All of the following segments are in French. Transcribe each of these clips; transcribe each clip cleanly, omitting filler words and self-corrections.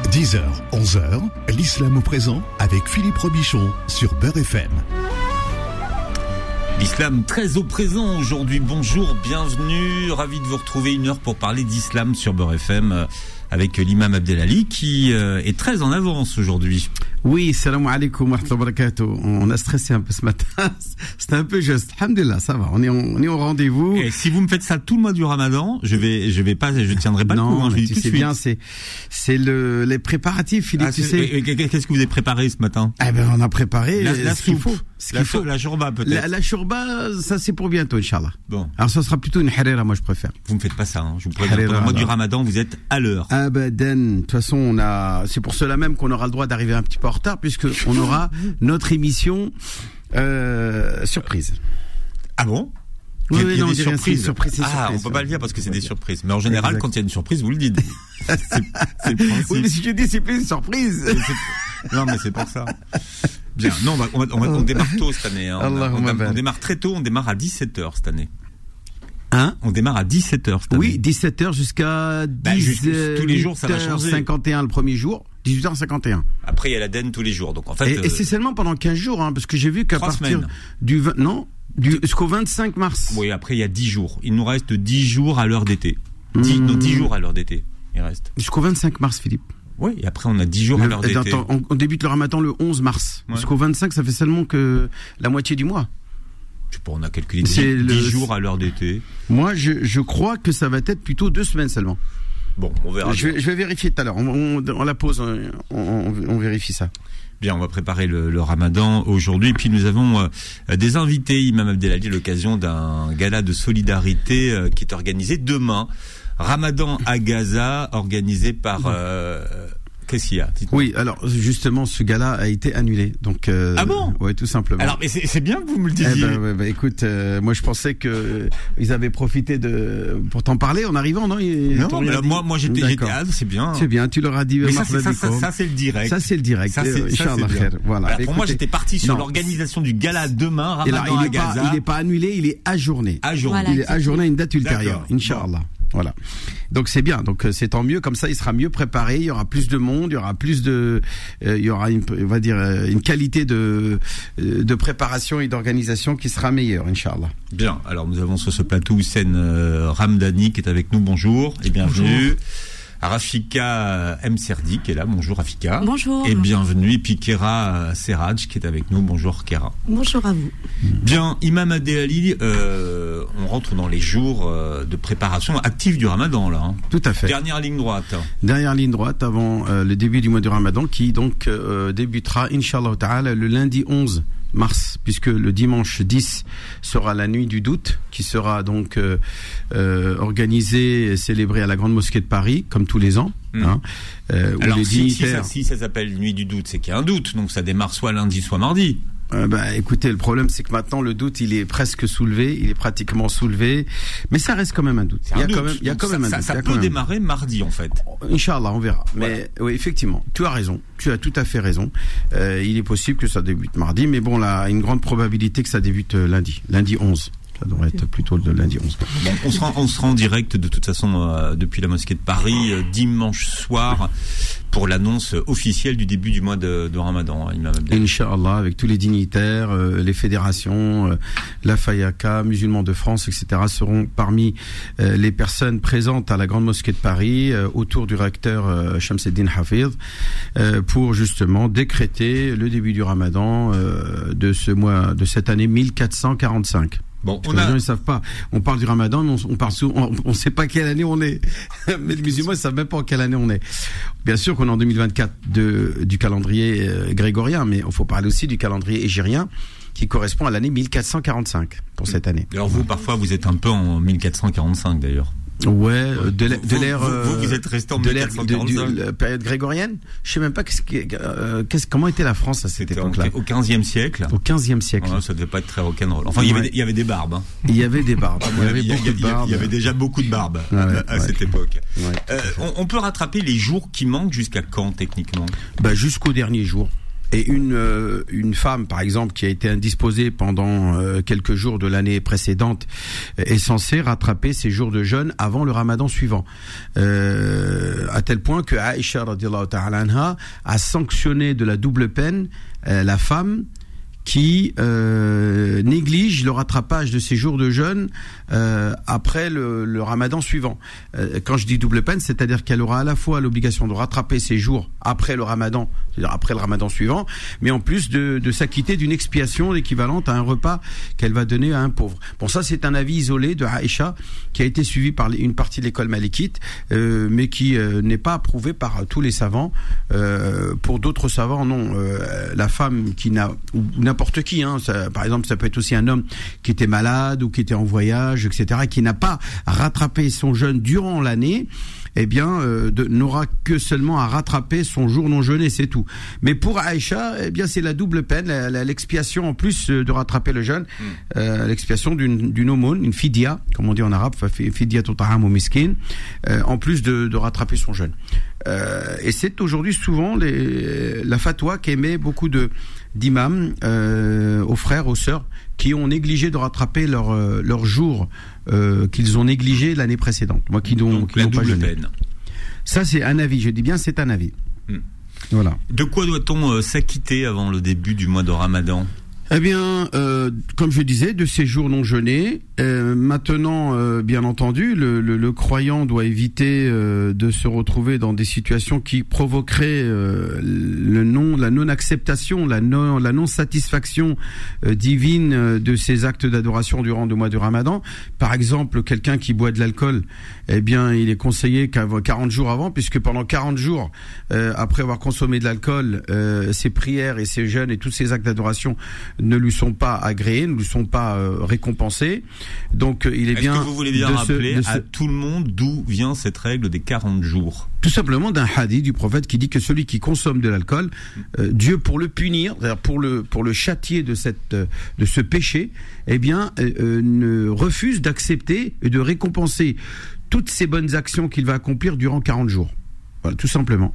10h, 11h, l'islam au présent avec Philippe Robichon sur Beurre FM. L'islam très au présent aujourd'hui. Bonjour, bienvenue, ravi de vous retrouver une heure pour parler d'islam sur Beurre FM avec l'imam Abdelali qui est très en avance aujourd'hui. Oui, salam alaikum wa rahmatullahi wa barakatuh. On a stressé un peu ce matin. C'était un peu juste. Alhamdulillah, ça va. On est au rendez-vous. Et si vous me faites ça tout le mois du Ramadan, je tiendrai pas le coup. Non, mais tu sais bien, c'est les préparatifs, Philippe. Tu sais. Qu'est-ce que vous avez préparé ce matin? Eh ben, on a préparé ce qu'il faut. La shorba peut-être. La shorba, ça c'est pour bientôt, Inch'Allah. Bon. Alors ça sera plutôt une harira, moi je préfère. Vous me faites pas ça, hein. Je vous préviens. Pendant le mois du Ramadan, vous êtes à l'heure. Abadan. De toute façon, c'est pour cela même qu'on aura le droit d'arriver un petit peu en retard, puisque on aura notre émission surprise. Ah bon? Oui, il y a des surprise. On peut pas le dire parce que c'est des surprises. Mais en général, quand il y a une surprise, vous le dites. C'est le principe. Oui, mais si je dis c'est plus une surprise. Non, mais c'est pour ça. Bien. Non, on démarre tôt cette année. Hein. On démarre très tôt. On démarre à 17h cette année. Hein? On démarre à 17h cette année. Oui, 17h jusqu'à 10h. Tous les jours, ça va changer. 51 le premier jour. 18h51. Après, il y a l'Aden tous les jours. Donc, en fait. Et c'est seulement pendant 15 jours, hein, parce que j'ai vu qu'à partir jusqu'au 25 mars. Oui, après, il y a 10 jours. Il nous reste 10 jours à l'heure d'été. 10 jours à l'heure d'été. Il reste. Jusqu'au 25 mars, Philippe. Oui, et après, on a 10 jours à l'heure d'été. On débute le Ramadan le 11 mars. Ouais. Jusqu'au 25, ça fait seulement que la moitié du mois. Je sais pas, on a calculé 10 jours à l'heure d'été. Moi, je crois que ça va être plutôt 2 semaines seulement. Bon, on verra. Je vais vérifier tout à l'heure. On la pause, on vérifie ça. Bien, on va préparer le Ramadan aujourd'hui. Puis nous avons des invités, Imam Abdelali, à l'occasion d'un gala de solidarité qui est organisé demain. Ramadan à Gaza, organisé par... Qu'est-ce qu'il y a? Oui, alors justement, ce gala a été annulé. Donc, ah bon? Ouais, tout simplement. Alors, mais c'est bien que vous me le disiez. Écoute, moi je pensais que ils avaient profité pour t'en parler en arrivant, non? Non, mais là, moi j'étais c'est bien. C'est bien, tu leur as dit. Mais ça c'est le direct. Ça c'est le direct. Inch'Allah khair. Voilà. Alors, pour moi j'étais parti sur l'organisation du gala demain, Ramadan à Gaza. Il n'est pas annulé, il est ajourné. Voilà, il est ajourné à une date ultérieure. Inch'Allah. Voilà. Donc c'est bien. Donc c'est tant mieux. Comme ça, il sera mieux préparé. Il y aura plus de monde. Il y aura plus il y aura une qualité de préparation et d'organisation qui sera meilleure, Inch'Allah. Bien. Alors nous avons sur ce plateau Hussein Ramdani qui est avec nous. Bonjour et bienvenue. Bonjour. Rafika M. Serdi qui est là. Bonjour Rafika. Bonjour. Et bienvenue. Et puis Kera Seraj qui est avec nous. Bonjour Kera. Bonjour à vous. Bien, Imam Abdelali, on rentre dans les jours de préparation active du Ramadan là. Hein. Tout à fait. Dernière ligne droite. Dernière ligne droite avant le début du mois du Ramadan qui donc débutera Inch'Allah Ta'ala le lundi 11 mars, puisque le dimanche 10 sera la nuit du doute, qui sera donc organisée et célébrée à la Grande Mosquée de Paris, comme tous les ans. Hein, alors si ça s'appelle nuit du doute, c'est qu'il y a un doute, donc ça démarre soit lundi, soit mardi. Écoutez, le problème c'est que maintenant le doute il est presque soulevé, il est pratiquement soulevé, mais ça reste quand même un doute. Il y a quand même un doute. Ça peut démarrer mardi en fait. Inch'Allah, on verra. Voilà. Mais oui, effectivement, tu as raison, tu as tout à fait raison. Il est possible que ça débute mardi, mais bon, là, une grande probabilité que ça débute lundi 11. Ça devrait être plutôt le lundi 11. Bon, on sera en direct de toute façon depuis la mosquée de Paris dimanche soir pour l'annonce officielle du début du mois de Ramadan. Inch'Allah, avec tous les dignitaires, les fédérations, la Fayaka, musulmans de France, etc. seront parmi les personnes présentes à la Grande Mosquée de Paris autour du recteur Shamseddin Hafid pour justement décréter le début du Ramadan de ce mois, de cette année 1445. Bon, les gens ils savent pas. On parle du Ramadan, mais on parle souvent, on sait pas quelle année on est. Mais les musulmans ils savent même pas en quelle année on est. Bien sûr qu'on est en 2024 du calendrier grégorien, mais il faut parler aussi du calendrier hégirien qui correspond à l'année 1445 pour cette année. Alors vous, parfois, vous êtes un peu en 1445 d'ailleurs. Ouais, de l'ère. Vous êtes resté en 1445. De la période grégorienne. Je sais même pas comment était la France à cette époque-là. Au 15e siècle. Au 15e siècle. Ouais, ça devait pas être très rock'n'roll. Enfin, il y avait des barbes. Hein. Il y avait des barbes. Il y avait déjà beaucoup de barbes à cette époque. Ouais, on peut rattraper les jours qui manquent jusqu'à quand techniquement? Jusqu'au dernier jour. Et une femme, par exemple, qui a été indisposée pendant quelques jours de l'année précédente, est censée rattraper ses jours de jeûne avant le ramadan suivant. À tel point que Aïcha radhiyallahu ta'ala anha a sanctionné de la double peine la femme qui néglige le rattrapage de ses jours de jeûne après le ramadan suivant. Quand je dis double peine, c'est-à-dire qu'elle aura à la fois l'obligation de rattraper ses jours après le ramadan, c'est-à-dire après le ramadan suivant, mais en plus de s'acquitter d'une expiation équivalente à un repas qu'elle va donner à un pauvre. Bon, ça c'est un avis isolé de Aïcha qui a été suivi par une partie de l'école malikite, mais qui n'est pas approuvé par tous les savants. Pour d'autres savants, non. La femme qui n'a, ou n'importe qui, par exemple, ça peut être aussi un homme qui était malade ou qui était en voyage, etc., qui n'a pas rattrapé son jeûne durant l'année, eh bien, n'aura que seulement à rattraper son jour non jeûné, c'est tout. Mais pour Aïcha, eh bien, c'est la double peine, l'expiation en plus de rattraper le jeûne, l'expiation d'une aumône, une fidia, comme on dit en arabe, fidia ta'am ou miskin, en plus de rattraper son jeûne. Et c'est aujourd'hui souvent la fatwa qu'émet beaucoup d'imams aux frères, aux sœurs, qui ont négligé de rattraper leur jour qu'ils ont négligé l'année précédente. Moi, qui n'ont pas jeûné. Ça, c'est un avis. Je dis bien, c'est un avis. Voilà. De quoi doit-on s'acquitter avant le début du mois de Ramadan ? Eh bien, comme je disais, de ces jours non jeûnés. Maintenant, bien entendu, le croyant doit éviter de se retrouver dans des situations qui provoqueraient la non-acceptation, la non-satisfaction divine de ces actes d'adoration durant le mois du Ramadan. Par exemple, quelqu'un qui boit de l'alcool, eh bien, il est conseillé 40 jours avant, puisque pendant 40 jours, après avoir consommé de l'alcool, ses prières et ses jeûnes et tous ces actes d'adoration ne lui sont pas agréés, ne lui sont pas récompensés. Donc il est bien. Est-ce que vous voulez bien rappeler à tout le monde d'où vient cette règle des 40 jours ? Tout simplement d'un hadith du prophète qui dit que celui qui consomme de l'alcool, Dieu pour le punir, c'est-à-dire pour le châtier de ce péché, eh bien ne refuse d'accepter et de récompenser toutes ces bonnes actions qu'il va accomplir durant 40 jours. Voilà, tout simplement.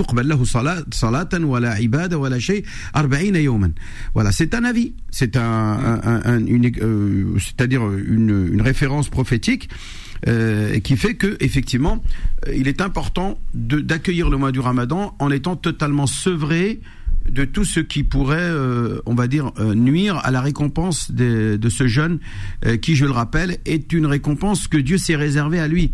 Voilà, c'est un avis, c'est c'est-à-dire une référence prophétique qui fait que effectivement, il est important d'accueillir le mois du Ramadan en étant totalement sevré de tout ce qui pourrait, on va dire, nuire à la récompense de ce jeûne qui, je le rappelle, est une récompense que Dieu s'est réservée à lui.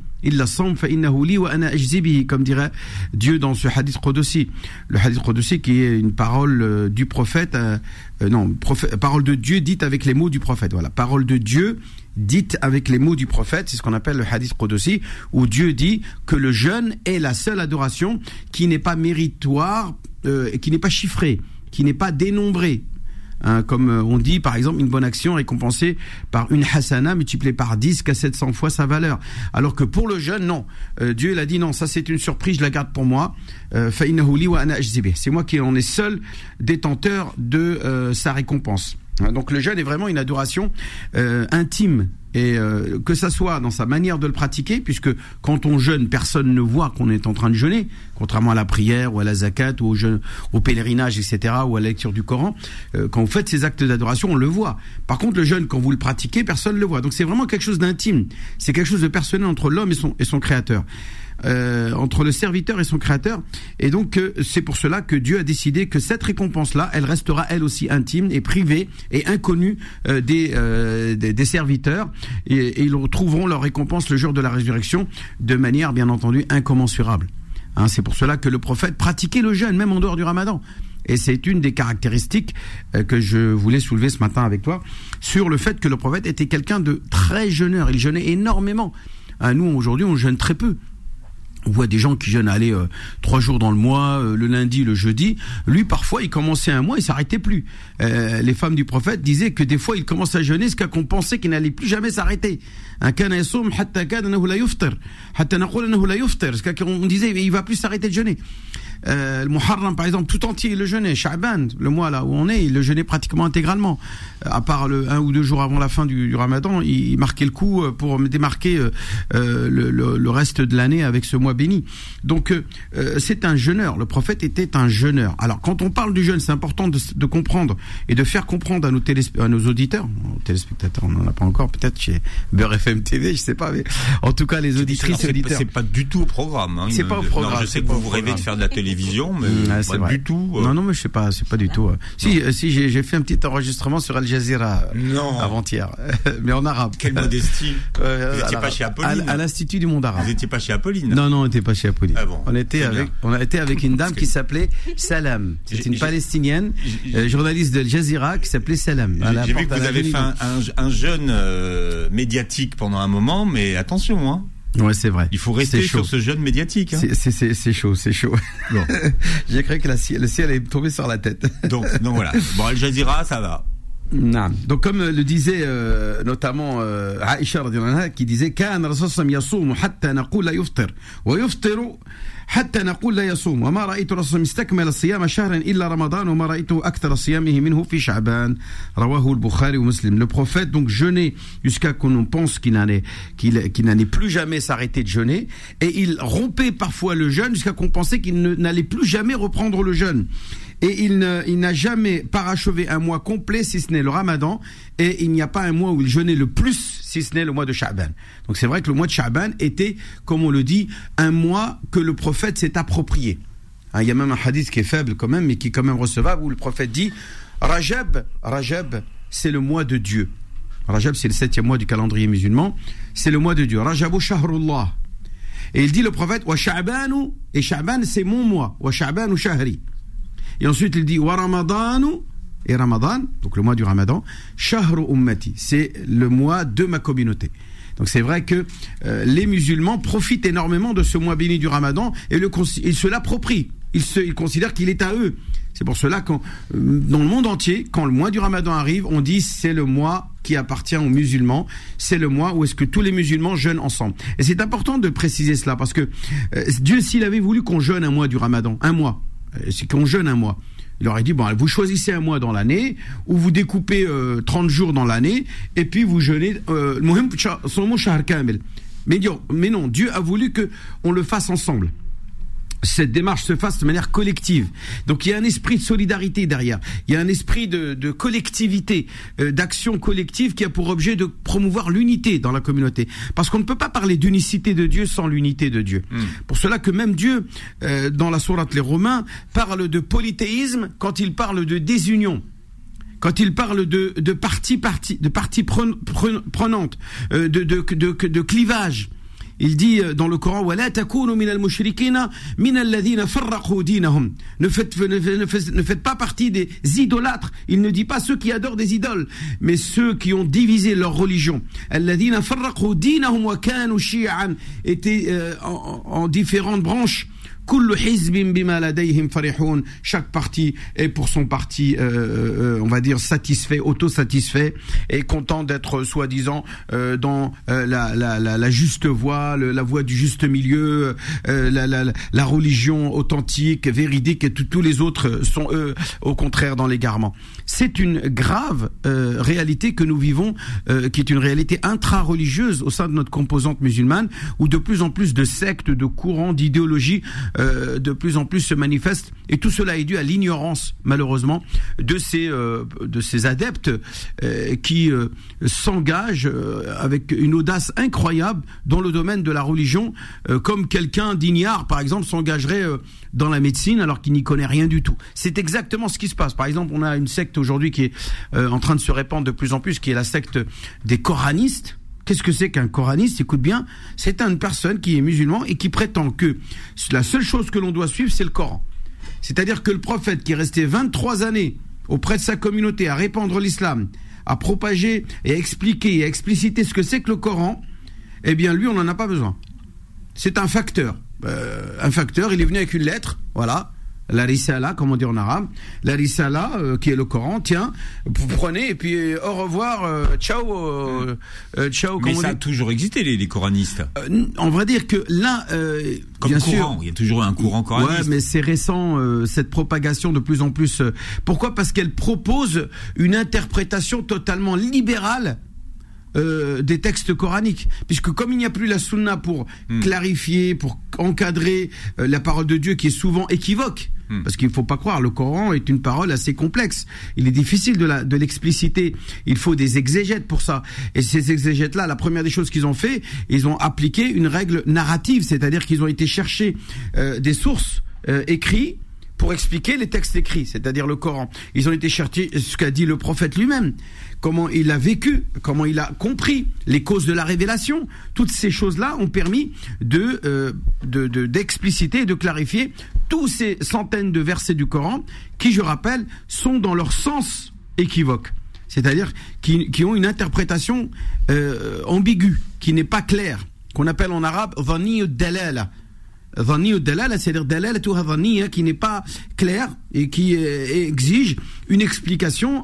Comme dirait Dieu dans ce hadith Qudsi. Le hadith Qudsi qui est une parole du prophète, parole de Dieu dite avec les mots du prophète. Voilà, parole de Dieu dite avec les mots du prophète, c'est ce qu'on appelle le hadith Qudsi, où Dieu dit que le jeûne est la seule adoration qui n'est pas méritoire, et qui n'est pas chiffrée, qui n'est pas dénombrée. Comme on dit, par exemple, une bonne action récompensée par une hasana multipliée par 10 qu'à 700 fois sa valeur. Alors que pour le jeûne, non. Dieu, il a dit non, ça c'est une surprise, je la garde pour moi. C'est moi qui en est seul détenteur de sa récompense. Donc le jeûne est vraiment une adoration intime. Et que ça soit dans sa manière de le pratiquer, puisque quand on jeûne, personne ne voit qu'on est en train de jeûner, contrairement à la prière ou à la zakat ou au pèlerinage, etc., ou à la lecture du Coran. Quand vous faites ces actes d'adoration, on le voit. Par contre, le jeûne, quand vous le pratiquez, personne ne le voit. Donc c'est vraiment quelque chose d'intime. C'est quelque chose de personnel entre l'homme et son créateur. Entre le serviteur et son créateur, et donc c'est pour cela que Dieu a décidé que cette récompense-là, elle restera elle aussi intime et privée et inconnue des serviteurs, et ils retrouveront leur récompense le jour de la résurrection de manière bien entendu incommensurable. C'est pour cela que le prophète pratiquait le jeûne même en dehors du Ramadan. Et c'est une des caractéristiques que je voulais soulever ce matin avec toi, sur le fait que le prophète était quelqu'un de très jeûneur. Il jeûnait énormément. Nous aujourd'hui on jeûne très peu. On voit des gens qui jeûnent 3 jours dans le mois, le lundi, le jeudi. Lui, parfois, il commençait un mois et s'arrêtait plus. Les femmes du prophète disaient que des fois, il commençait à jeûner jusqu'à qu'on pensait qu'il n'allait plus jamais s'arrêter. On disait, il va plus s'arrêter de jeûner. le Muharram par exemple tout entier il le jeûnait, Sha'ban, le mois là où on est, il le jeûnait pratiquement intégralement, à part 1 ou 2 jours avant la fin du Ramadan, il marquait le coup pour démarquer le reste de l'année avec ce mois béni. Donc c'est un jeûneur, le prophète était un jeûneur. Alors quand on parle du jeûne, c'est important de comprendre et de faire comprendre à nos auditeurs, aux téléspectateurs, on n'en a pas encore, peut-être chez Beurre FM TV, je sais pas, mais en tout cas les auditrices et auditeurs. C'est pas du tout au programme. Hein, c'est pas au programme. Non, je sais que vous rêvez de faire de la télévision, mais pas du tout. Non, mais je sais pas, c'est pas du tout. Si j'ai fait un petit enregistrement sur Al Jazeera avant-hier, mais en arabe. Quelle modestie. Vous n'étiez pas chez Apolline. À l'Institut du Monde arabe. Vous n'étiez pas chez Apolline. Non, on n'était pas chez Apolline. Ah bon, on a été avec une dame qui s'appelait Salam. C'est une Palestinienne, journaliste de Al Jazeera qui s'appelait Salam. J'ai vu que vous avez fait un jeûne médiatique pendant un moment, mais attention, hein. Ouais, c'est vrai. Il faut rester sur ce jeûne médiatique. Hein. C'est chaud. Bon. J'ai cru que le ciel est tombé sur la tête. Donc voilà. Bon, Al Jazeera, ça va. Non. Donc comme le disait notamment Aïcha radhiyallahu anha qui disait كان الرسول صلى الله عليه وسلم يصوم حتى نقول لا يفطر ويفطر حتى نقول لا يصوم وما رأيت الرسول مستكمل الصيام شهرا إلا رمضان وما رأيته أكثر صيامه منه في شعبان رواه البخاري ومسلم. Le prophète donc jeûnait jusqu'à qu'on pense qu'il n'allait plus jamais s'arrêter de jeûner, et il rompait parfois le jeûne jusqu'à qu'on pensait qu'il n'allait plus jamais reprendre le jeûne. Et il n'a jamais parachevé un mois complet si ce n'est le Ramadan, et il n'y a pas un mois où il jeûnait le plus si ce n'est le mois de Sha'ban. Donc c'est vrai que le mois de Sha'ban était, comme on le dit, un mois que le prophète s'est approprié. Il y a même un hadith qui est faible quand même, mais qui est quand même recevable, où le prophète dit Rajab, c'est le mois de Dieu. Rajab, c'est le 7e mois du calendrier musulman, c'est le mois de Dieu. Rajabu shahrullah. Et il dit le prophète Wa Sha'banu, et Sha'ban c'est mon mois, Wa Sha'banu shahri. Et ensuite il dit wa Ramadanu, et Ramadan, donc le mois du Ramadan, shahru ummati, c'est le mois de ma communauté. Donc c'est vrai que les musulmans profitent énormément de ce mois béni du Ramadan et ils se l'approprient. Ils considèrent qu'il est à eux. C'est pour cela que dans le monde entier, quand le mois du Ramadan arrive, on dit c'est le mois qui appartient aux musulmans, c'est le mois où est-ce que tous les musulmans jeûnent ensemble. Et c'est important de préciser cela parce que Dieu, s'il avait voulu qu'on jeûne un mois du Ramadan, c'est qu'on jeûne un mois, il aurait dit vous choisissez un mois dans l'année ou vous découpez 30 jours dans l'année et puis vous jeûnez mais non, Dieu a voulu que on le fasse ensemble. Cette démarche se fasse de manière collective. Donc il y a un esprit de solidarité derrière. Il y a un esprit de collectivité, d'action collective qui a pour objet de promouvoir l'unité dans la communauté. Parce qu'on ne peut pas parler d'unicité de Dieu sans l'unité de Dieu. Pour cela que même Dieu, dans la sourate Les Romains, parle de polythéisme quand il parle de désunion. Quand il parle de partie prenante, de clivage. Il dit dans le Coran وَلَا تَكُونُوا مِنَ الْمُشْرِكِينَ مِنَ الَّذِينَ فَرَّقُوا دِينَهُم. Ne faites pas partie des idolâtres. Il ne dit pas ceux qui adorent des idoles, mais ceux qui ont divisé leur religion. الَّذِينَ فَرَّقُوا دِينَهُم وَكَانُوا شِيَعًا, étaient en différentes branches. Chaque parti est pour son parti, on va dire satisfait, auto-satisfait, et content d'être soi-disant dans la juste voie, la voie du juste milieu, la religion authentique, véridique, et tous les autres sont eux au contraire dans l'égarement. C'est une grave réalité que nous vivons, qui est une réalité intra-religieuse au sein de notre composante musulmane, où de plus en plus de sectes, de courants, d'idéologies de plus en plus se manifestent, et tout cela est dû à l'ignorance, malheureusement, de ces adeptes qui s'engagent avec une audace incroyable dans le domaine de la religion, comme quelqu'un d'ignare, par exemple, s'engagerait dans la médecine alors qu'il n'y connaît rien du tout. C'est exactement ce qui se passe. Par exemple, on a une secte aujourd'hui qui est en train de se répandre de plus en plus, qui est la secte des coranistes. Qu'est-ce que c'est qu'un coraniste? Écoute bien, c'est une personne qui est musulman et qui prétend que la seule chose que l'on doit suivre, c'est le Coran. C'est-à-dire que le prophète qui est resté 23 années auprès de sa communauté à répandre l'islam, à propager et à expliquer et à expliciter ce que c'est que le Coran, eh bien lui, on n'en a pas besoin. C'est un facteur. Il est venu avec une lettre, voilà, la risala, comme on dit en arabe, la risala qui est le Coran, tiens, vous prenez et puis au revoir, ciao, ciao. Mais ça a toujours existé les coranistes. On va dire que là, comme bien courant, sûr, il y a toujours un courant coraniste. Ouais, mais c'est récent cette propagation de plus en plus. Pourquoi ? Parce qu'elle propose une interprétation totalement libérale des textes coraniques, puisque comme il n'y a plus la sunna pour clarifier, pour encadrer la parole de Dieu qui est souvent équivoque, parce qu'il ne faut pas croire, le Coran est une parole assez complexe, il est difficile de l'expliciter, il faut des exégètes pour ça, et ces exégètes-là, la première des choses qu'ils ont fait, ils ont appliqué une règle narrative, c'est-à-dire qu'ils ont été chercher des sources écrites pour expliquer les textes écrits, c'est-à-dire le Coran. Ils ont été chercher ce qu'a dit le prophète lui-même, comment il a vécu, comment il a compris les causes de la révélation. Toutes ces choses-là ont permis d'expliciter et de clarifier tous ces centaines de versets du Coran qui, je rappelle, sont dans leur sens équivoque. C'est-à-dire qui ont une interprétation ambiguë, qui n'est pas claire, qu'on appelle en arabe « dhani dalala ». Dhani dalala, c'est-à-dire dalala dhaniya, qui n'est pas clair et qui exige une explication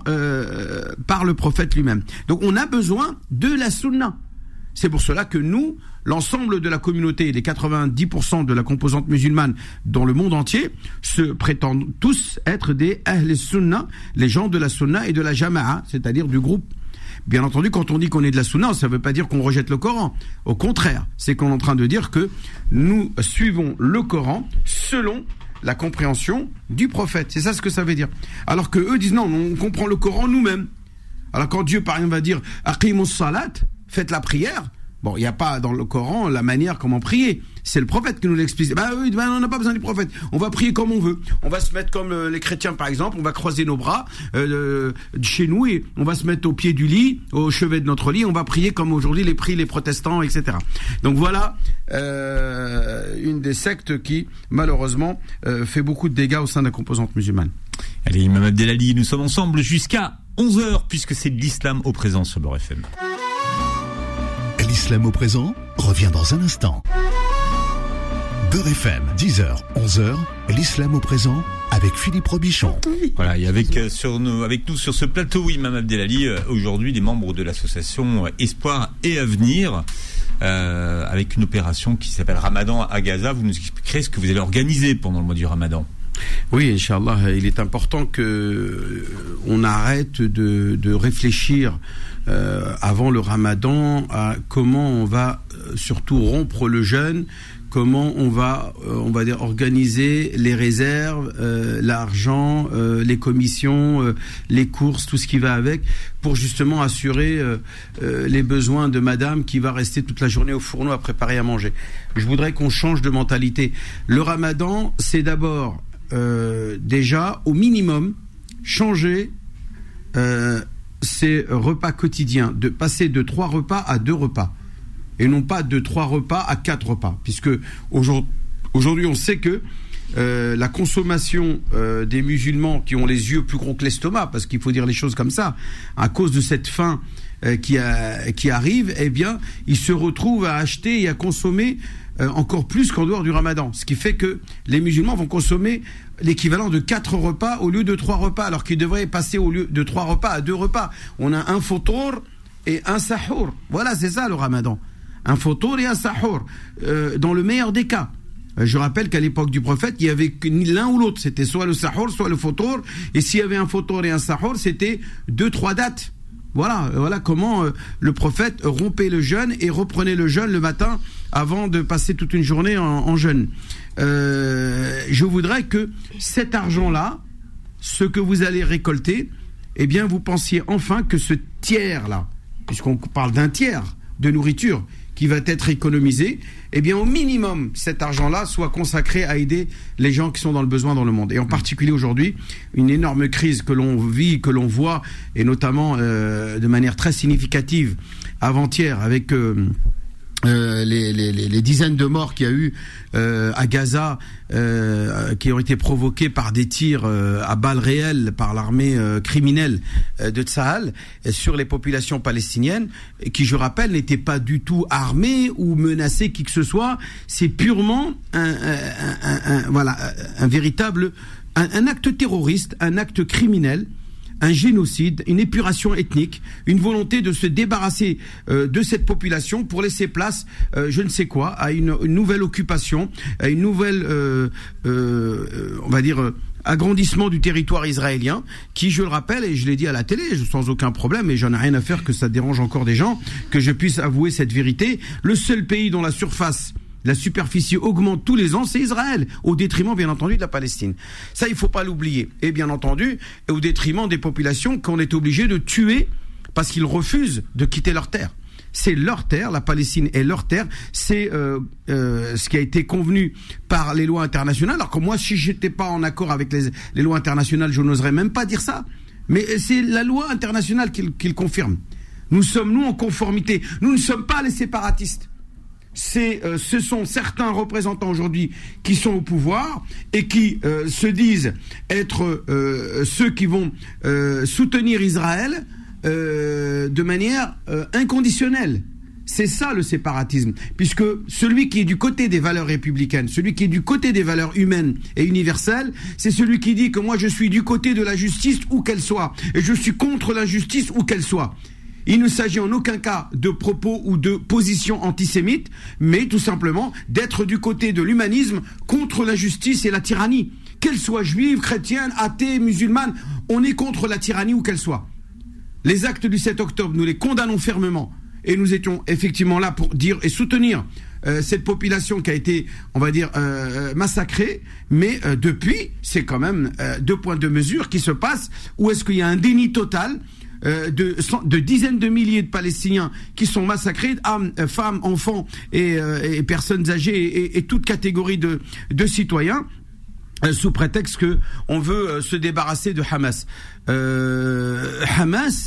par le prophète lui-même. Donc on a besoin de la sunna. C'est pour cela que nous, l'ensemble de la communauté, les 90% de la composante musulmane dans le monde entier, se prétendent tous être des ahl sunna, les gens de la sunna et de la jama'a, c'est-à-dire du groupe. Bien entendu, quand on dit qu'on est de la sunna, ça ne veut pas dire qu'on rejette le Coran. Au contraire, c'est qu'on est en train de dire que nous suivons le Coran selon la compréhension du prophète. C'est ça ce que ça veut dire. Alors que eux disent non, on comprend le Coran nous-mêmes. Alors quand Dieu, par exemple, va dire « Aqimus salat », faites la prière, bon, il n'y a pas dans le Coran la manière comment prier. C'est le prophète qui nous l'explique. On n'a pas besoin du prophète. On va prier comme on veut. On va se mettre comme les chrétiens, par exemple. On va croiser nos bras chez nous et on va se mettre au pied du lit, au chevet de notre lit. On va prier comme aujourd'hui les prient les protestants, etc. Donc voilà une des sectes qui, malheureusement, fait beaucoup de dégâts au sein de la composante musulmane. Allez, Imam Abdelali, nous sommes ensemble jusqu'à 11h, puisque c'est de l'islam au présent sur Beurre FM. L'islam au présent revient dans un instant. Beurre FM, 10h, 11h, l'islam au présent avec Philippe Robichon. Voilà, et avec nous sur ce plateau, Imam Abdelali, aujourd'hui des membres de l'association Espoir et Avenir, avec une opération qui s'appelle Ramadan à Gaza. Vous nous expliquerez ce que vous allez organiser pendant le mois du Ramadan. Oui, Inch'Allah, il est important que on arrête de réfléchir avant le Ramadan à comment on va surtout rompre le jeûne, comment on va dire organiser les réserves, l'argent, les commissions, les courses, tout ce qui va avec, pour justement assurer les besoins de madame qui va rester toute la journée au fourneau à préparer à manger. Je voudrais qu'on change de mentalité. Le Ramadan, c'est d'abord déjà au minimum changer ses repas quotidiens, de passer de 3 repas à 2 repas et non pas de 3 repas à 4 repas, puisque aujourd'hui on sait que la consommation des musulmans qui ont les yeux plus gros que l'estomac, parce qu'il faut dire les choses comme ça, à cause de cette faim qui arrive, eh bien ils se retrouvent à acheter et à consommer encore plus qu'en dehors du Ramadan, ce qui fait que les musulmans vont consommer l'équivalent de 4 repas au lieu de 3 repas, alors qu'ils devraient passer au lieu de 3 repas à 2 repas. On a un fautour et un sahour. Voilà, c'est ça le Ramadan. Un fautour et un sahour, dans le meilleur des cas. Je rappelle qu'à l'époque du prophète, il y avait ni l'un ou l'autre. C'était soit le sahour, soit le fautour. Et s'il y avait un fautour et un sahour, c'était 2-3 dates. Voilà comment le prophète rompait le jeûne et reprenait le jeûne le matin avant de passer toute une journée en jeûne. Je voudrais que cet argent-là, ce que vous allez récolter, eh bien vous pensiez enfin que ce tiers-là, puisqu'on parle d'un tiers de nourriture qui va être économisé, eh bien au minimum cet argent-là soit consacré à aider les gens qui sont dans le besoin dans le monde. Et en particulier aujourd'hui, une énorme crise que l'on vit, que l'on voit, et notamment de manière très significative avant-hier avec les dizaines de morts qu'il y a eu à Gaza, qui ont été provoqués par des tirs à balles réelles par l'armée criminelle de Tsahal sur les populations palestiniennes, qui, je rappelle, n'étaient pas du tout armées ou menacées qui que ce soit. C'est purement un un acte terroriste, un acte criminel, un génocide, une épuration ethnique, une volonté de se débarrasser de cette population pour laisser place, je ne sais quoi, à une nouvelle occupation, à une nouvelle, on va dire, agrandissement du territoire israélien, qui, je le rappelle, et je l'ai dit à la télé, sans aucun problème, et j'en ai rien à faire que ça dérange encore des gens, que je puisse avouer cette vérité, le seul pays dont la superficie augmente tous les ans, c'est Israël, au détriment, bien entendu, de la Palestine. Ça, il faut pas l'oublier. Et bien entendu, au détriment des populations qu'on est obligé de tuer parce qu'ils refusent de quitter leur terre. C'est leur terre, la Palestine est leur terre, c'est ce qui a été convenu par les lois internationales. Alors que moi, si j'étais pas en accord avec les lois internationales, je n'oserais même pas dire ça. Mais c'est la loi internationale qui le confirme. Nous sommes, nous, en conformité. Nous ne sommes pas les séparatistes. Ce sont certains représentants aujourd'hui qui sont au pouvoir et qui se disent être ceux qui vont soutenir Israël de manière inconditionnelle. C'est ça le séparatisme, puisque celui qui est du côté des valeurs républicaines, celui qui est du côté des valeurs humaines et universelles, c'est celui qui dit que moi je suis du côté de la justice où qu'elle soit, et je suis contre l'injustice où qu'elle soit. Il ne s'agit en aucun cas de propos ou de positions antisémites, mais tout simplement d'être du côté de l'humanisme contre l'injustice et la tyrannie. Qu'elle soit juive, chrétienne, athée, musulmane, on est contre la tyrannie où qu'elle soit. Les actes du 7 octobre, nous les condamnons fermement. Et nous étions effectivement là pour dire et soutenir cette population qui a été, on va dire, massacrée. Mais depuis, c'est quand même 2 points de mesure qui se passent. Où est-ce qu'il y a un déni total de dizaines de milliers de Palestiniens qui sont massacrés, femmes, enfants et personnes âgées et toute catégorie de citoyens, sous prétexte que on veut se débarrasser de Hamas. Hamas,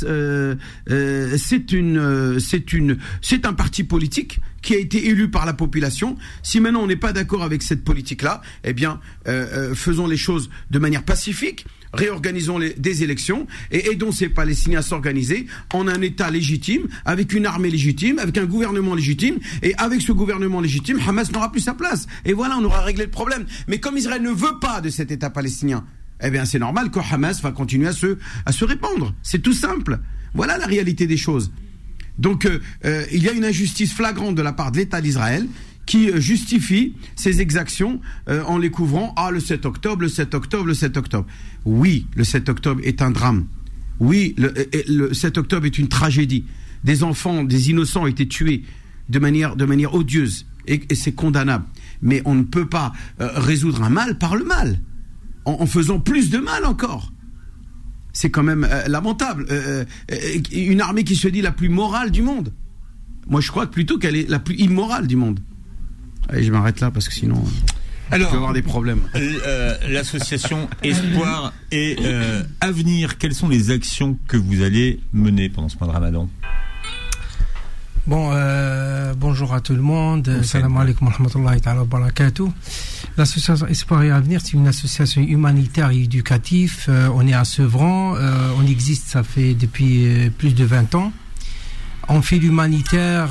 c'est un parti politique qui a été élu par la population. Si maintenant on n'est pas d'accord avec cette politique-là, eh bien, faisons les choses de manière pacifique. Réorganisons des élections et aidons ces Palestiniens à s'organiser en un État légitime, avec une armée légitime, avec un gouvernement légitime, et avec ce gouvernement légitime, Hamas n'aura plus sa place. Et voilà, on aura réglé le problème. Mais comme Israël ne veut pas de cet État palestinien, eh bien c'est normal que Hamas va continuer à se répandre. C'est tout simple. Voilà la réalité des choses. Donc il y a une injustice flagrante de la part de l'État d'Israël qui justifie ces exactions en les couvrant. Ah, le 7 octobre, le 7 octobre, le 7 octobre. Oui, le 7 octobre est un drame. Oui, le 7 octobre est une tragédie. Des enfants, des innocents ont été tués de manière odieuse. Et c'est condamnable. Mais on ne peut pas résoudre un mal par le mal. En faisant plus de mal encore. C'est quand même lamentable. Une armée qui se dit la plus morale du monde. Moi, je crois plutôt qu'elle est la plus immorale du monde. Allez, je m'arrête là parce que sinon, on peut avoir des problèmes. L'association Espoir et Avenir, quelles sont les actions que vous allez mener pendant ce mois de Ramadan ? Bon, bonjour à tout le monde. Salam alaikum wa rahmatullahi wa barakatuh. L'association Espoir et Avenir, c'est une association humanitaire et éducative. On est à Sevran. On existe, ça fait depuis plus de 20 ans. On fait l'humanitaire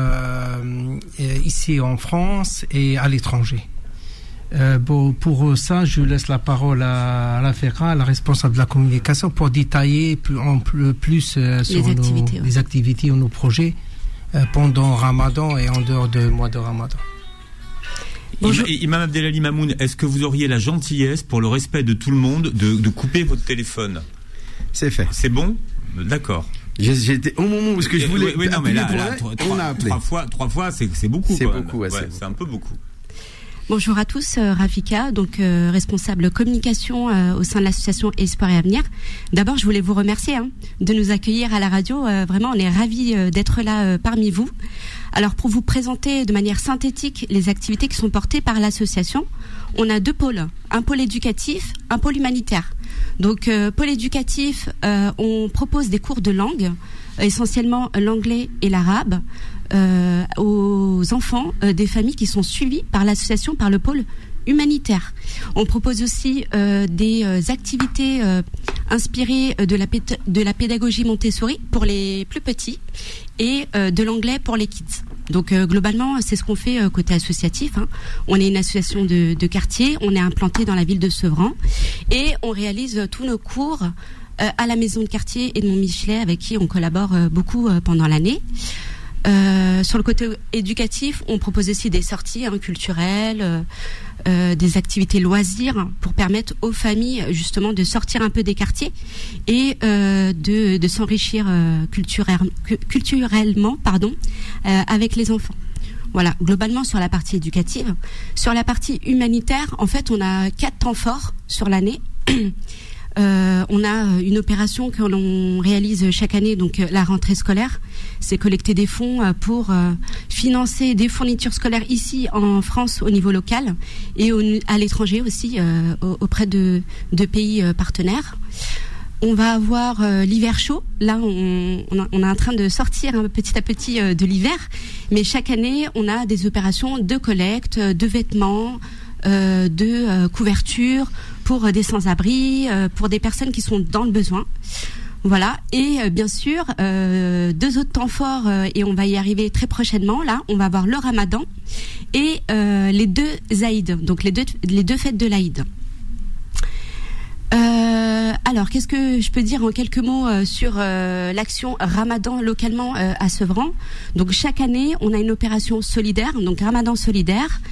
ici en France et à l'étranger. Pour ça, je laisse la parole à Rafika, la responsable de la communication, pour détailler plus sur les activités et nos projets pendant Ramadan et en dehors du mois de Ramadan. Bonjour. Imam Abdelali Mamoun, est-ce que vous auriez la gentillesse, pour le respect de tout le monde, de couper votre téléphone ? C'est fait. C'est bon ? D'accord. J'étais au moment où ce que je voulais. Oui, non, mais là, on a appelé. Trois fois, c'est beaucoup. C'est quoi. beaucoup, ouais, c'est un peu beaucoup. Bonjour à tous, Rafika, donc responsable communication au sein de l'association Espoir et Avenir. D'abord, je voulais vous remercier de nous accueillir à la radio. Vraiment, on est ravis d'être là parmi vous. Alors, pour vous présenter de manière synthétique les activités qui sont portées par l'association, on a 2 pôles, un pôle éducatif, un pôle humanitaire. Donc, pôle éducatif, on propose des cours de langue, essentiellement l'anglais et l'arabe, aux enfants des familles qui sont suivies par l'association, par le pôle humanitaire. On propose aussi des activités inspirées de la pédagogie Montessori pour les plus petits et de l'anglais pour les kids. Donc globalement, c'est ce qu'on fait côté associatif. On est une association de quartier, on est implanté dans la ville de Sevran et on réalise tous nos cours à la maison de quartier Edmond Michelet avec qui on collabore beaucoup pendant l'année. Sur le côté éducatif, on propose aussi des sorties culturelles, des activités loisirs pour permettre aux familles justement de sortir un peu des quartiers et de s'enrichir culturellement avec les enfants. Voilà, globalement sur la partie éducative. Sur la partie humanitaire, en fait, on a 4 temps forts sur l'année. On a une opération que l'on réalise chaque année, donc la rentrée scolaire. C'est collecter des fonds pour financer des fournitures scolaires ici en France au niveau local et à l'étranger aussi auprès de pays partenaires. On va avoir l'hiver chaud. Là, on est en train de sortir petit à petit de l'hiver. Mais chaque année, on a des opérations de collecte, de vêtements, de couverture pour des sans-abri, pour des personnes qui sont dans le besoin. Voilà. Et bien sûr, 2 autres temps forts, et on va y arriver très prochainement. Là, on va avoir le Ramadan et les 2 Zaïd, donc les deux fêtes de l'Aïd. Alors, qu'est-ce que je peux dire en quelques mots sur l'action Ramadan localement à Sevran. Donc, chaque année, on a une opération solidaire, donc Ramadan solidaire,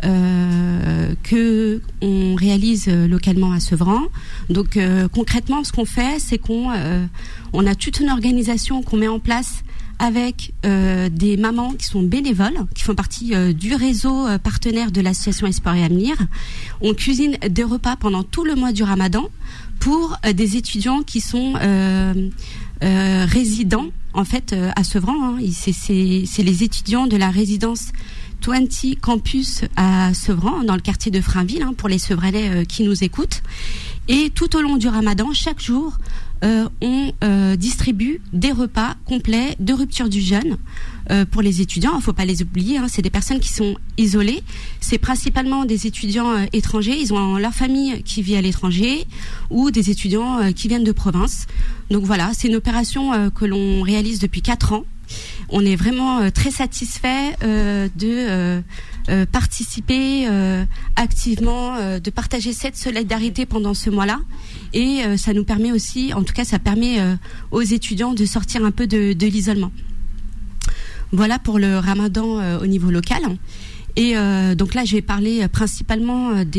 que on réalise localement à Sevran. Donc, concrètement, ce qu'on fait, c'est qu'on a toute une organisation qu'on met en place avec des mamans qui sont bénévoles, qui font partie du réseau partenaire de l'association Espoir et Avenir. On cuisine des repas pendant tout le mois du Ramadan pour des étudiants qui sont résidents en fait à Sevran. C'est les étudiants de la résidence 20 Campus à Sevran, dans le quartier de Frainville, pour les Sevranais qui nous écoutent. Et tout au long du Ramadan, chaque jour, on distribue des repas complets de rupture du jeûne pour les étudiants. Il ne faut pas les oublier, c'est des personnes qui sont isolées. C'est principalement des étudiants étrangers. Ils ont leur famille qui vit à l'étranger ou des étudiants qui viennent de province. Donc voilà, c'est une opération que l'on réalise depuis 4 ans. On est vraiment très satisfait de participer activement, de partager cette solidarité pendant ce mois-là. Et ça nous permet aussi, en tout cas ça permet aux étudiants de sortir un peu de l'isolement. Voilà pour le Ramadan au niveau local. Et donc là, je vais parler principalement ah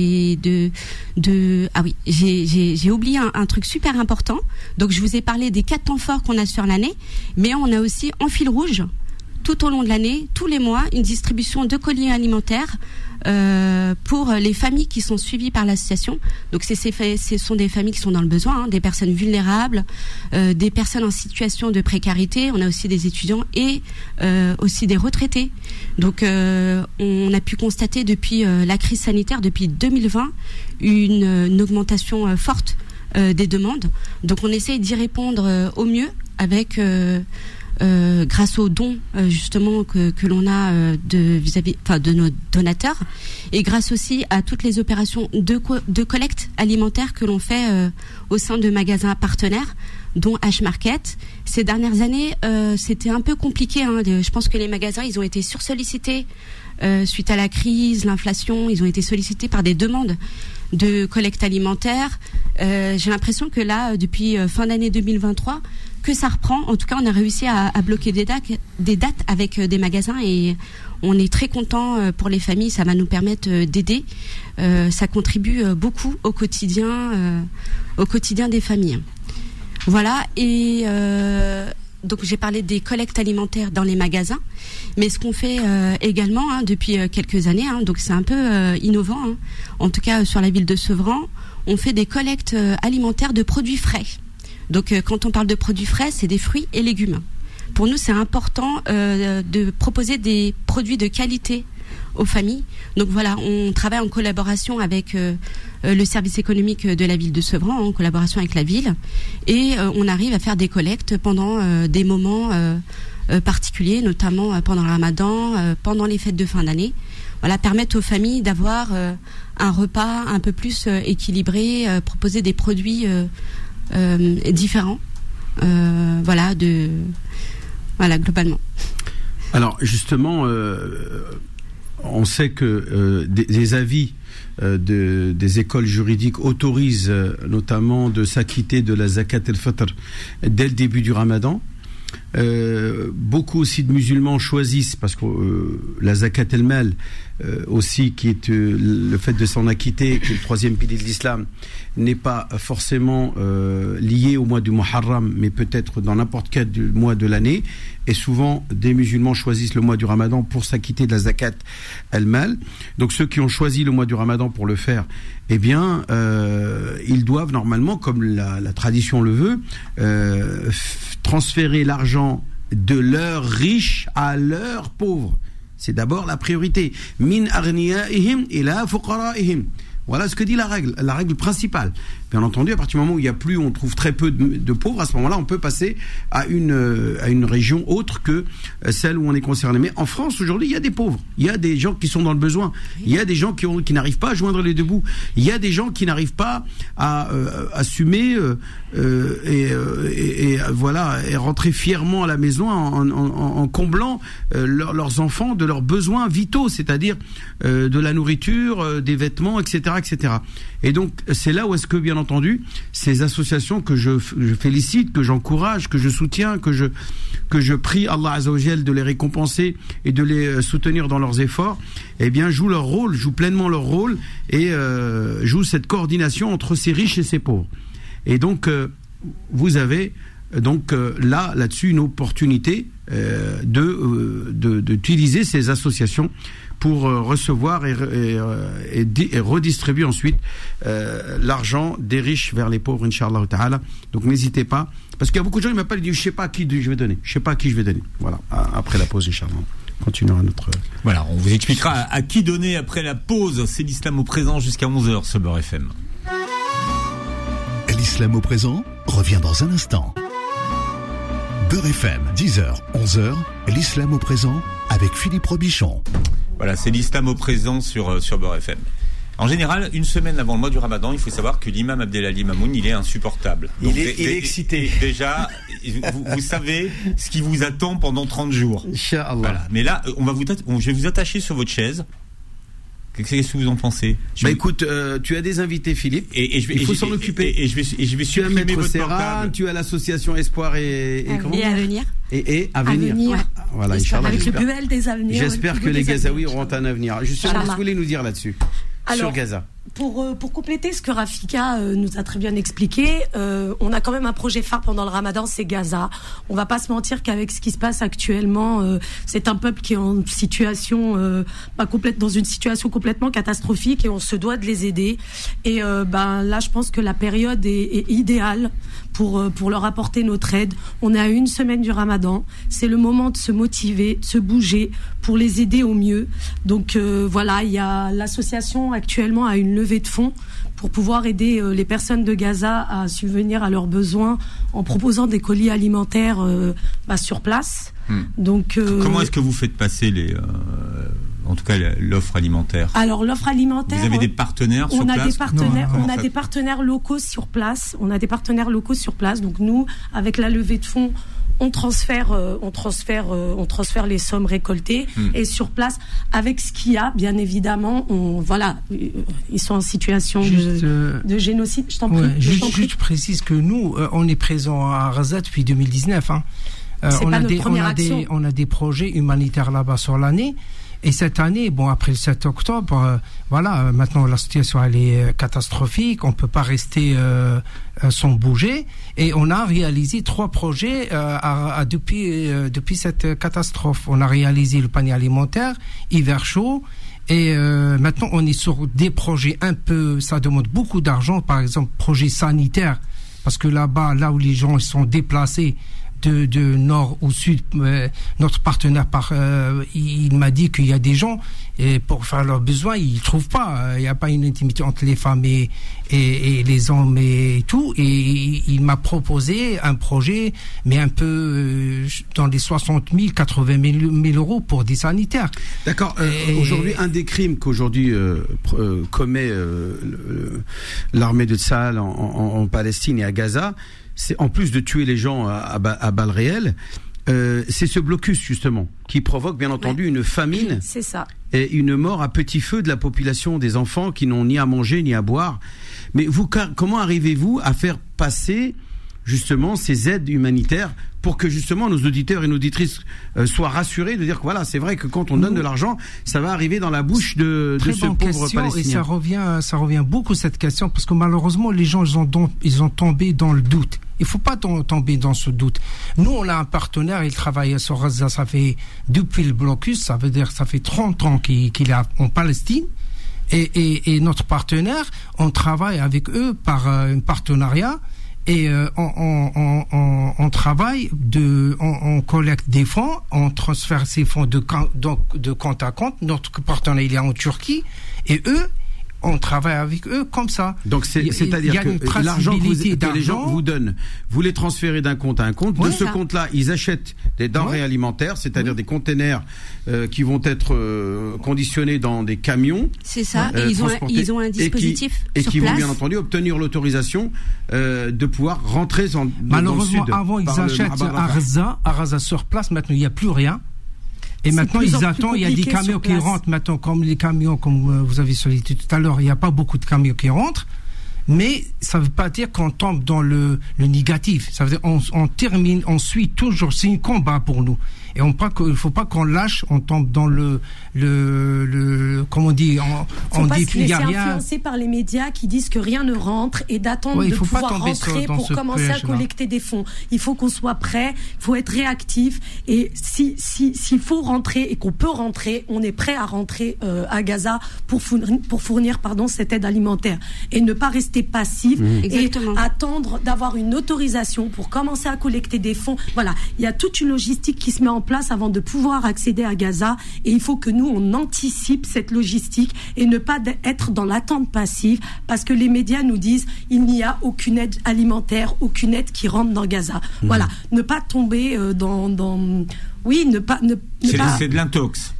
oui, j'ai oublié un truc super important. Donc je vous ai parlé des 4 temps forts qu'on a sur l'année, mais on a aussi en fil rouge tout au long de l'année, tous les mois, une distribution de colis alimentaires pour les familles qui sont suivies par l'association. Donc ce sont des familles qui sont dans le besoin, des personnes vulnérables, des personnes en situation de précarité. On a aussi des étudiants et aussi des retraités. Donc on a pu constater depuis la crise sanitaire, depuis 2020, une augmentation forte des demandes. Donc on essaye d'y répondre au mieux avec grâce aux dons justement que l'on a de nos donateurs, et grâce aussi à toutes les opérations de collecte alimentaire que l'on fait au sein de magasins partenaires, dont H-Market. Ces dernières années, c'était un peu compliqué. Je pense que les magasins, ils ont été sursollicités suite à la crise, l'inflation. Ils ont été sollicités par des demandes de collecte alimentaire. J'ai l'impression que là, depuis fin d'année 2023, que ça reprend. En tout cas, on a réussi à bloquer des dates avec des magasins, et on est très content pour les familles. Ça va nous permettre d'aider. Ça contribue beaucoup au quotidien des familles. Voilà. Et donc j'ai parlé des collectes alimentaires dans les magasins, mais ce qu'on fait également depuis quelques années, donc c'est un peu innovant. En tout cas, sur la ville de Sevran, on fait des collectes alimentaires de produits frais. Donc quand on parle de produits frais, c'est des fruits et légumes. Pour nous, c'est important de proposer des produits de qualité aux familles. Donc voilà, on travaille en collaboration avec le service économique de la ville de Sevran, en collaboration avec la ville, et on arrive à faire des collectes pendant des moments particuliers, notamment pendant le Ramadan, pendant les fêtes de fin d'année. voilà, permettre aux familles d'avoir un repas un peu plus équilibré, proposer des produits différents, voilà, globalement. Alors justement, on sait que des avis des écoles juridiques autorisent notamment de s'acquitter de la zakat el-fitr dès le début du Ramadan. Beaucoup aussi de musulmans choisissent, parce que la zakat el-mal aussi, qui est le fait de s'en acquitter, qui est le troisième pilier de l'islam, n'est pas forcément lié au mois du Muharram, mais peut-être dans n'importe quel mois de l'année. Et souvent, des musulmans choisissent le mois du Ramadan pour s'acquitter de la zakat el-mal. Donc ceux qui ont choisi le mois du Ramadan pour le faire, eh bien, ils doivent normalement, comme la tradition le veut, transférer l'argent de leurs riches à leurs pauvres. C'est d'abord la priorité. Min aghniyaihim ila fuqaraihim. Voilà ce que dit la règle principale. Bien entendu, à partir du moment où il y a plus, on trouve très peu de pauvres, à ce moment-là, on peut passer à une région autre que celle où on est concerné. Mais en France, aujourd'hui, il y a des pauvres. Il y a des gens qui sont dans le besoin. Il y a des gens qui n'arrivent pas à joindre les deux bouts. Il y a des gens qui n'arrivent pas à assumer et rentrer fièrement à la maison en comblant leurs enfants de leurs besoins vitaux, c'est-à-dire de la nourriture, des vêtements, etc., etc. Et donc, c'est là où est-ce que, bien entendu, ces associations que je félicite, que j'encourage, que je soutiens, que je prie Allah Azza wa Jal de les récompenser et de les soutenir dans leurs efforts, eh bien, jouent pleinement leur rôle et jouent cette coordination entre ces riches et ces pauvres. Et donc, vous avez là-dessus une opportunité d'utiliser ces associations pour recevoir et redistribuer ensuite l'argent des riches vers les pauvres, Inch'Allah Ta'ala. Donc n'hésitez pas, parce qu'il y a beaucoup de gens qui m'appellent et disent je sais pas à qui je vais donner. Voilà, après la pause, Inch'Allah. On continuera notre... Voilà, on vous expliquera à qui donner après la pause. C'est l'islam au présent jusqu'à 11h sur Beurre FM. L'islam au présent revient dans un instant. Beurre FM, 10h, 11h, l'islam au présent avec Philippe Robichon. Voilà, c'est l'islam au présent sur Beurre FM. En général, une semaine avant le mois du Ramadan, il faut savoir que l'imam Abdelali Mamoun, il est insupportable. Donc, il est excité. Déjà, vous savez ce qui vous attend pendant 30 jours. Inch'Allah. Voilà. Mais là, je vais vous attacher sur votre chaise. Qu'est-ce que vous en pensez? Écoute, tu as des invités, Philippe. Il faut s'en occuper. Et je vais supprimer votre portable. Tu as l'association Espoir et Avenir. Et Avenir. Ouais. Voilà, avec le plus bel des avenirs. J'espère que les Gazaouis auront un avenir. Justement, qu'est-ce que vous voulez nous dire là-dessus? Alors, sur Gaza. Pour compléter ce que Rafika nous a très bien expliqué, on a quand même un projet phare pendant le Ramadan, c'est Gaza. On va pas se mentir qu'avec ce qui se passe actuellement, c'est un peuple qui est en situation dans une situation complètement catastrophique et on se doit de les aider. Et là, je pense que la période est idéale pour leur apporter notre aide. On est à une semaine du Ramadan, c'est le moment de se motiver, de se bouger pour les aider au mieux. Donc voilà, il y a l'association actuellement a une levée de fonds pour pouvoir aider les personnes de Gaza à subvenir à leurs besoins en proposant des colis alimentaires sur place. Donc comment est-ce que vous faites passer en tout cas l'offre alimentaire? Alors l'offre alimentaire, vous avez des partenaires sur place? On a des partenaires locaux sur place. Donc nous, avec la levée de fonds, on transfère les sommes récoltées et sur place, avec ce qu'il y a, bien évidemment, ils sont en situation de génocide. Je t'en prie. Je précise que nous, on est présents à Gaza depuis 2019. On a des projets humanitaires là-bas sur l'année. Et cette année, après le 7 octobre, maintenant la situation elle est catastrophique, on peut pas rester sans bouger. Et on a réalisé 3 projets depuis cette catastrophe. On a réalisé le panier alimentaire, hiver chaud. Et maintenant, on est sur des projets ça demande beaucoup d'argent. Par exemple, projet sanitaire, parce que là où les gens sont déplacés, de nord au sud. Notre partenaire, il m'a dit qu'il y a des gens, pour faire leurs besoins, ils ne trouvent pas. Il n'y a pas une intimité entre les femmes et les hommes et tout. Et il m'a proposé un projet, mais un peu dans les 60 000, 80 000 euros pour des sanitaires. D'accord. Aujourd'hui, un des crimes qu'aujourd'hui commet l'armée de Tsahal en Palestine et à Gaza, c'est en plus de tuer les gens à balles réelles, c'est ce blocus justement qui provoque bien entendu une famine. C'est ça. Et une mort à petit feu de la population, des enfants qui n'ont ni à manger ni à boire. Mais vous, comment arrivez-vous à faire passer justement ces aides humanitaires pour que justement nos auditeurs et nos auditrices soient rassurés de dire que voilà, c'est vrai que quand on donne de l'argent, ça va arriver dans la bouche de ce pauvre Palestinien. Et ça revient beaucoup cette question parce que malheureusement les gens ils ont tombé dans le doute. Il faut pas tomber dans ce doute. Nous, on a un partenaire, il travaille sur Gaza, ça fait depuis le blocus, ça veut dire ça fait 30 ans qu'il est en Palestine. Et notre partenaire, on travaille avec eux par un partenariat. Et on travaille, on collecte des fonds, on transfère ces fonds de compte à compte. Notre partenaire, il est en Turquie, et eux, on travaille avec eux comme ça. Donc c'est-à-dire que l'argent que les gens vous donnent, vous les transférez d'un compte à un compte. De ce compte-là, ils achètent des denrées alimentaires, c'est-à-dire des containers qui vont être conditionnés dans des camions. C'est ça. Et ils ont un dispositif et qui place. Vont bien entendu obtenir l'autorisation de pouvoir rentrer dans le sud. Malheureusement, avant ils achètent à Gaza sur place. Maintenant, il n'y a plus rien. Et maintenant, ils attendent, il y a des camions qui rentrent maintenant, comme les camions, comme vous avez sollicité tout à l'heure, il n'y a pas beaucoup de camions qui rentrent, mais ça ne veut pas dire qu'on tombe dans le négatif. Ça veut dire on termine, on suit toujours, c'est un combat pour nous. Et il ne faut pas qu'on lâche, on tombe dans le comment on dit, on dit qu'il n'y a rien. Il faut pas se laisser influencer par les médias qui disent que rien ne rentre et d'attendre de pouvoir rentrer pour commencer à collecter des fonds. Il faut qu'on soit prêt, il faut être réactif et s'il faut rentrer et qu'on peut rentrer, on est prêt à rentrer à Gaza pour fournir cette aide alimentaire et ne pas rester passif et attendre d'avoir une autorisation pour commencer à collecter des fonds. Voilà, il y a toute une logistique qui se met en place avant de pouvoir accéder à Gaza et il faut que nous on anticipe cette logistique et ne pas être dans l'attente passive parce que les médias nous disent il n'y a aucune aide alimentaire, aucune aide qui rentre dans Gaza. Voilà, ne pas tomber c'est de l'intox.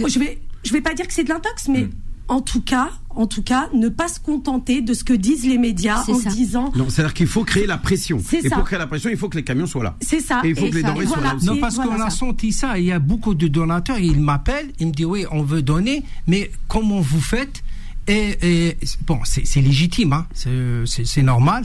Je vais pas dire que c'est de l'intox, mais en tout cas, ne pas se contenter de ce que disent les médias disant. Non, c'est-à-dire qu'il faut créer la pression. Pour créer la pression, il faut que les camions soient là. C'est ça. Et il faut que les denrées soient là aussi. Non, parce qu'on a senti ça. Il y a beaucoup de donateurs. Ils m'appellent. Ils me disent oui, on veut donner, mais comment vous faites? Et bon, c'est légitime, hein. C'est normal.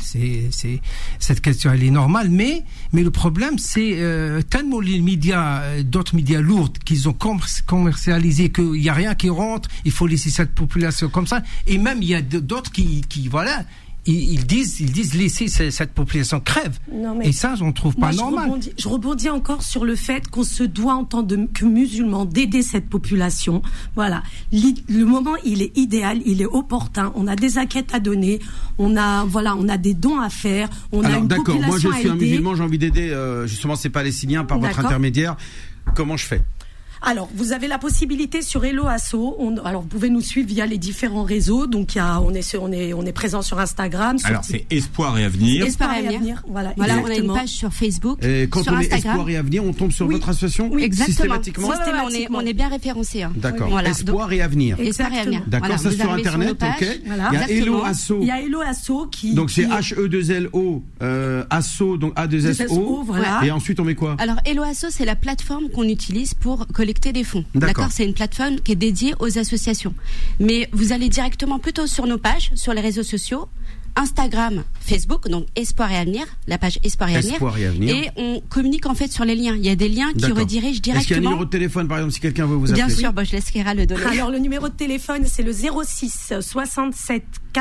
Cette question, elle est normale. Mais le problème, c'est tellement les médias, d'autres médias lourds, qu'ils ont commercialisé qu'il n'y a rien qui rentre. Il faut laisser cette population comme ça. Et même il y a d'autres qui voilà. Ils disent laisser cette population crève. Et ça, on trouve pas normal. Je rebondis encore sur le fait qu'on se doit en tant que musulmans d'aider cette population. Voilà. Le moment, il est idéal, il est opportun. On a des enquêtes à donner. On a des dons à faire. On a une population à aider. Moi, je suis un musulman, j'ai envie d'aider justement ces Palestiniens par votre intermédiaire. Comment je fais? Alors, vous avez la possibilité sur Hello Asso. Alors, vous pouvez nous suivre via les différents réseaux. Donc, on est présent sur Instagram. Alors, c'est Espoir et Avenir. Espoir et Avenir. Voilà, on a une page sur Facebook. Et quand sur on Instagram. est Espoir et Avenir, on tombe sur votre association. Oui, exactement. Systématiquement. On est bien référencé. Hein. D'accord. Voilà. Espoir et Avenir. Espoir et Avenir. D'accord. Ça sur Internet. Ok. Voilà. Il y a Hello Asso. Il y a Hello Asso qui. Donc c'est HE2LO Asso, donc A2SO. Voilà. Et ensuite on met quoi? Alors Hello Asso, c'est la plateforme qu'on utilise pour collecter des fonds. D'accord, c'est une plateforme qui est dédiée aux associations. Mais vous allez directement plutôt sur nos pages, sur les réseaux sociaux, Instagram, Facebook, donc Espoir et Avenir, la page Espoir et Avenir. Et on communique en fait sur les liens. Il y a des liens qui redirigent directement. Est-ce qu'il y a un numéro de téléphone, par exemple, si quelqu'un veut vous appeler? Bien sûr, je laisse Kéra le donner. Alors le numéro de téléphone, c'est le 06 67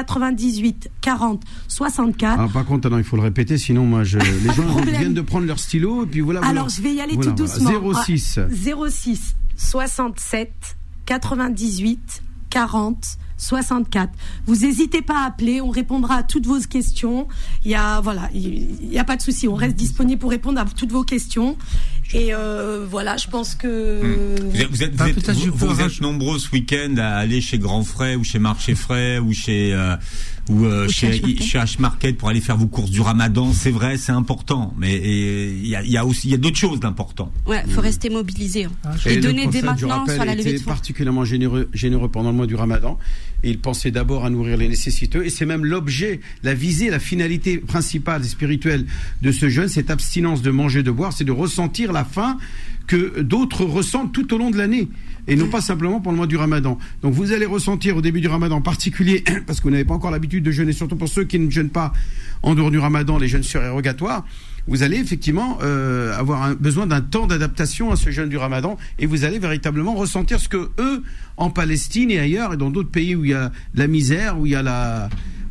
98 40 64. Ah, par contre, il faut le répéter, sinon les gens viennent de prendre leur stylo et puis voilà. Alors je vais y aller tout doucement. 06 67 98 40 60 64. Vous n'hésitez pas à appeler, on répondra à toutes vos questions. Il y a pas de souci, on reste disponible pour répondre à toutes vos questions. Et voilà, je pense que vous êtes nombreux ce week-end à aller chez Grand Frais ou chez Marché Frais ou chez H-Market pour aller faire vos courses du Ramadan. C'est vrai, c'est important, mais il y a d'autres choses d'important. Ouais, faut rester mobilisé et donner dès maintenant sur la levée de fonds. Particulièrement généreux pendant le mois du Ramadan. Et il pensait d'abord à nourrir les nécessiteux. Et c'est même l'objet, la visée, la finalité principale et spirituelle de ce jeûne, cette abstinence de manger, de boire, c'est de ressentir la faim que d'autres ressentent tout au long de l'année. Et non pas simplement pendant le mois du Ramadan. Donc vous allez ressentir au début du Ramadan en particulier, parce que vous n'avez pas encore l'habitude de jeûner, surtout pour ceux qui ne jeûnent pas en dehors du Ramadan, les jeûnes surérogatoires, vous allez effectivement avoir besoin d'un temps d'adaptation à ce jeûne du Ramadan, et vous allez véritablement ressentir ce que eux, en Palestine et ailleurs, et dans d'autres pays où il y a la misère, où il y a la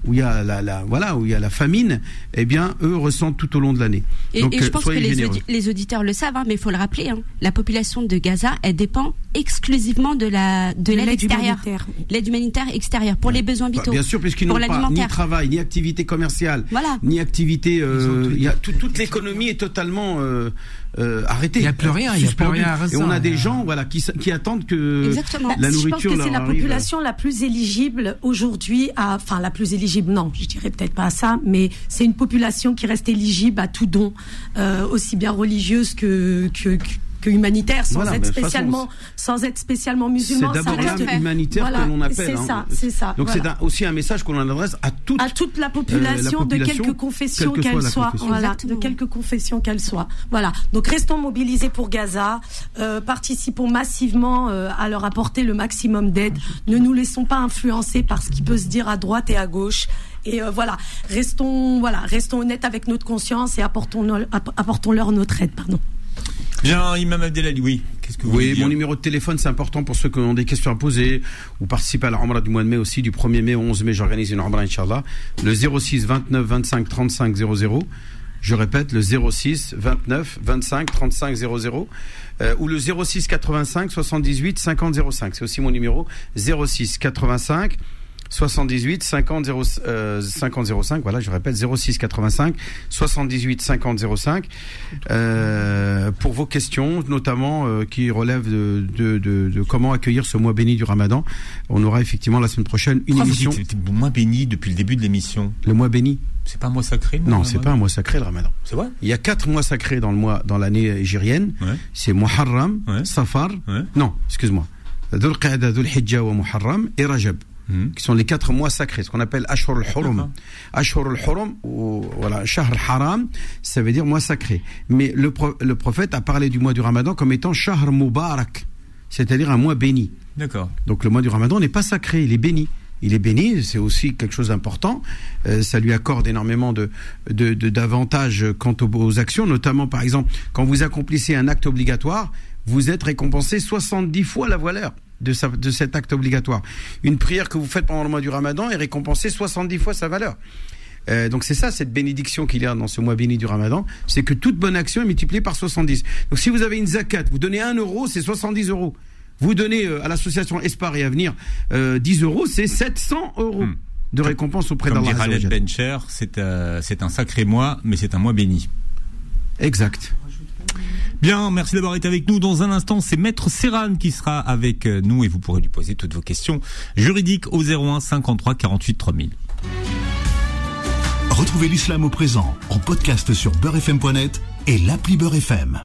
famine, eh bien, eux ressentent tout au long de l'année. Donc, et je pense que les auditeurs le savent, mais il faut le rappeler, la population de Gaza, elle dépend exclusivement de l'aide extérieure. L'aide humanitaire extérieure, pour les besoins vitaux. Bien sûr, puisqu'ils n'ont pas ni travail, ni activité commerciale, ni activité, toute l'économie est totalement arrêtée. Il n'y a plus rien, et on a des gens, qui attendent que la nourriture leur arrive. Je pense que c'est la population la plus éligible aujourd'hui la plus éligible, non, je dirais peut-être pas à ça, mais c'est une population qui reste éligible à tout don, aussi bien religieuse que humanitaire, sans être spécialement musulman. C'est d'abord l'âme humanitaire que l'on appelle. C'est ça. Donc c'est aussi un message qu'on adresse à toute la population, de quelque confession qu'elle soit. Voilà, de quelque confession qu'elle soit. Voilà. Donc restons mobilisés pour Gaza, participons massivement à leur apporter le maximum d'aide. Ne nous laissons pas influencer par ce qui peut se dire à droite et à gauche. Et restons honnêtes avec notre conscience et apportons-leur notre aide. Bien, Imam Abdelali, oui. Qu'est-ce que vous voulez dire ? Mon numéro de téléphone, c'est important pour ceux qui ont des questions à poser ou participer à la Umrah du mois de mai aussi. Du 1er mai au 11 mai, j'organise une Umrah, Inch'Allah. Le 06 29 25 35 00. Je répète, le 06 29 25 35 00. Ou le 06 85 78 50 05. C'est aussi mon numéro. 06 85 78 50 05, voilà, je répète, 06 85 78 50 05 pour vos questions, notamment qui relèvent de comment accueillir ce mois béni du Ramadan. On aura effectivement la semaine prochaine une émission. C'était le mois béni depuis le début de l'émission. Le mois béni. C'est pas un mois sacré? Non, c'est pas un mois sacré, le Ramadan. C'est vrai? Il y a 4 mois sacrés dans l'année hégirienne. Ouais. C'est Muharram, Safar. Ouais. Non, excuse-moi. Dhul Qa'da, Dhul Hijja wa Muharram et Rajab. Qui sont les 4 mois sacrés, ce qu'on appelle Ashhur al-Hurum. Ashhur al-Hurum, Shahr al-Haram, ça veut dire mois sacré. Mais le prophète a parlé du mois du Ramadan comme étant Shahr Mubarak, c'est-à-dire un mois béni. D'accord. Donc le mois du Ramadan n'est pas sacré, il est béni. Il est béni, c'est aussi quelque chose d'important. Ça lui accorde énormément d'avantages quant aux actions, notamment par exemple, quand vous accomplissez un acte obligatoire, vous êtes récompensé 70 fois la valeur de cet acte obligatoire. Une prière que vous faites pendant le mois du Ramadan est récompensée 70 fois sa valeur. Donc c'est ça, cette bénédiction qu'il y a dans ce mois béni du Ramadan, c'est que toute bonne action est multipliée par 70. Donc si vous avez une zakat, vous donnez 1 euro, c'est 70 euros. Vous donnez à l'association Espar et Avenir 10 euros, c'est 700 euros de récompense auprès d'Allah. Comme dit Khaled Bencher, c'est un sacré mois, mais c'est un mois béni. Exact. Bien, merci d'avoir été avec nous. Dans un instant, c'est Maître Serran qui sera avec nous et vous pourrez lui poser toutes vos questions juridiques au 01 53 48 3000. Retrouvez l'islam au présent en podcast sur beurrefm.net et l'appli Beurre FM.